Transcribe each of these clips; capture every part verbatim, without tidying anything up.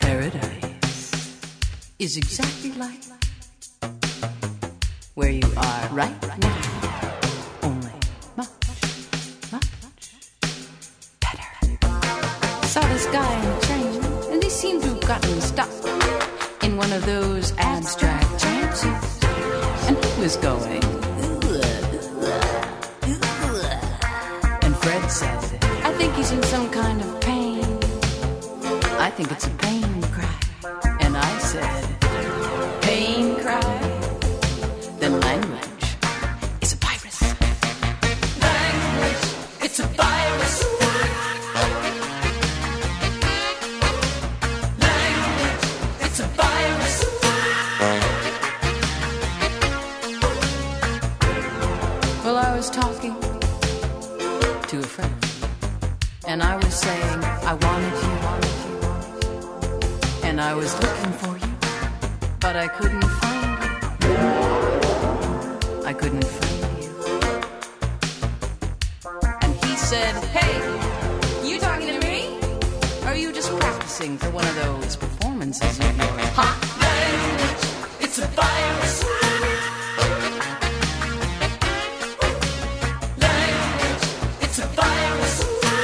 Is exactly like where you are right now, only much, much better. Saw this guy in a train, and he seemed to have gotten stuck in one of those abstract jumpsuits, and he was going, and Fred said, I think he's in some kind of pain. I think it's a pain cry. And I said, pain cry? Then language is a virus. Language, it's a virus. Language, it's a virus. Well, I was talking to a friend, and I was saying, I wanted you, wanted you. And I was looking for you, but I couldn't find you. I couldn't find you. And he said, hey, you talking to me? Or are you just practicing for one of those performances of yours? Huh? Language, it's a virus. Language, it's a virus.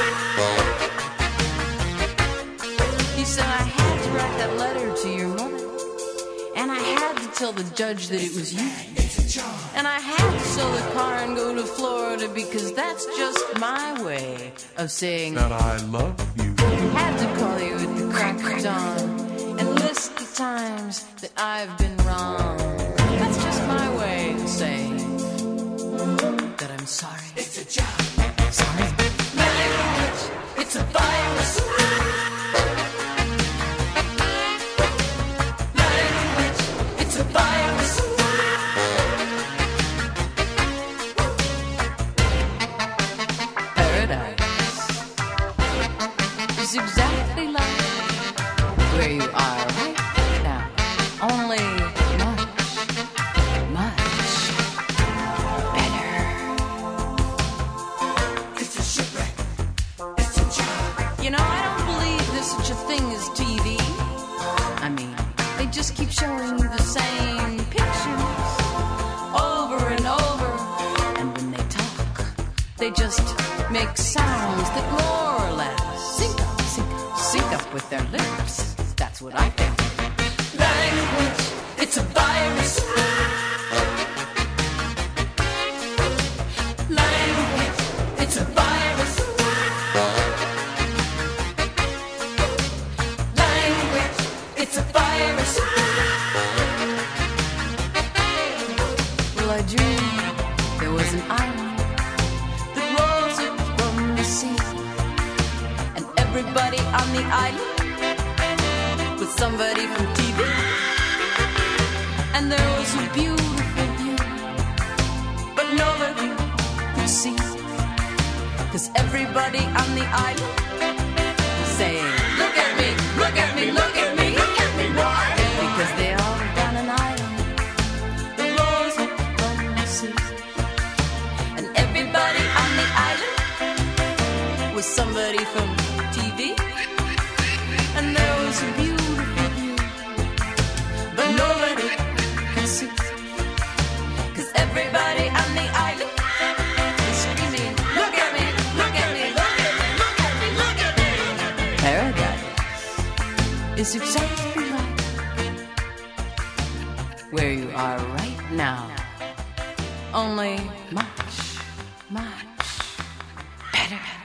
He said, I had to write that letter to your mother, and I had to tell the judge that it was you, and I had to sell the car and go to Florida because that's just my way of saying that I love you. Had to call you at the crack of dawn and list the times that I've been wrong. That's just my way of saying that I'm sorry. It's a job. Sorry. Language, it's a virus. Exactly like where you are right now, only much, much better. It's a shipwreck. It's a job. You know, I don't believe there's such a thing as T V. I mean, they just keep showing you the same pictures over and over, and when they talk, they just make sounds that more or less sync up. Sync up with their lips. That's what I think. Language, it's a virus. Language, it's a virus. Language, it's a virus. Well, I dreamed there was an island that rose up from the sea. Everybody on the island was somebody from T V, and there was a beautiful view, but nobody could see, cause everybody on the island was saying, look at me, look at me, look at me, look at me, why? Because they all lived on an island that rose up from the sea, and everybody on the island was somebody from T V, and there was a beautiful view, but nobody could see, cause everybody on the island was screaming, look at me, look at me, look at me, look at me, look at me. Paradise is exactly like where you are right now, only much, much better.